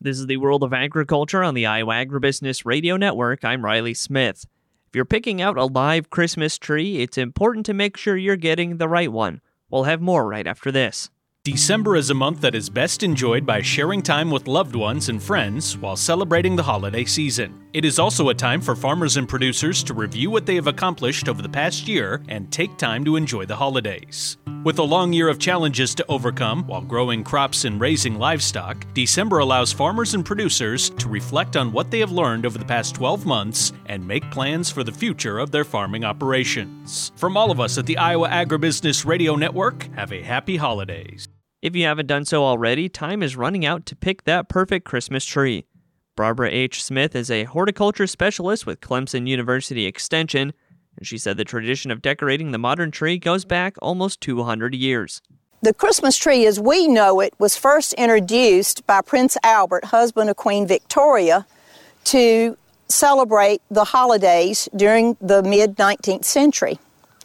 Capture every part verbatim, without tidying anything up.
This is the World of Agriculture on the Iowa Agribusiness Radio Network. I'm Riley Smith. If you're picking out a live Christmas tree, it's important to make sure you're getting the right one. We'll have more right after this. December is a month that is best enjoyed by sharing time with loved ones and friends while celebrating the holiday season. It is also a time for farmers and producers to review what they have accomplished over the past year and take time to enjoy the holidays. With a long year of challenges to overcome while growing crops and raising livestock, December allows farmers and producers to reflect on what they have learned over the past twelve months and make plans for the future of their farming operations. From all of us at the Iowa Agribusiness Radio Network, have a happy holidays. If you haven't done so already, time is running out to pick that perfect Christmas tree. Barbara H. Smith is a horticulture specialist with Clemson University Extension, and she said the tradition of decorating the modern tree goes back almost two hundred years. The Christmas tree as we know it was first introduced by Prince Albert, husband of Queen Victoria, to celebrate the holidays during the mid-nineteenth century.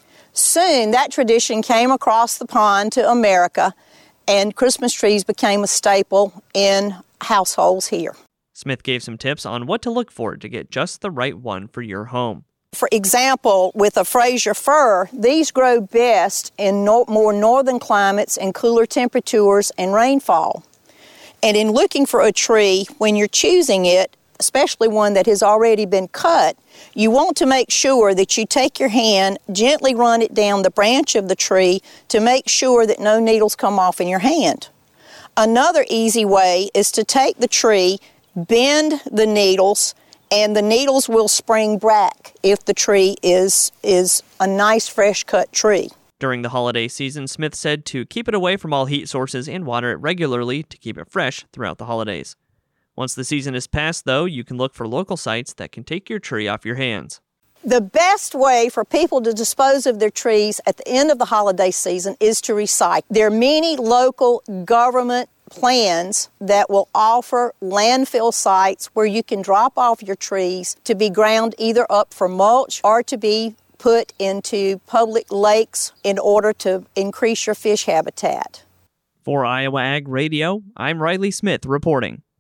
Soon that tradition came across the pond to America, and Christmas trees became a staple in households here. Smith gave some tips on what to look for to get just the right one for your home. For example, with a Fraser fir, these grow best in no- more northern climates and cooler temperatures and rainfall. And in looking for a tree, when you're choosing it, especially one that has already been cut, you want to make sure that you take your hand, gently run it down the branch of the tree to make sure that no needles come off in your hand. Another easy way is to take the tree, bend the needles, and the needles will spring back if the tree is, is a nice fresh cut tree. During the holiday season, Smith said to keep it away from all heat sources and water it regularly to keep it fresh throughout the holidays. Once the season is past, though, you can look for local sites that can take your tree off your hands. The best way for people to dispose of their trees at the end of the holiday season is to recycle. There are many local government plans that will offer landfill sites where you can drop off your trees to be ground either up for mulch or to be put into public lakes in order to increase your fish habitat. For Iowa Ag Radio, I'm Riley Smith reporting.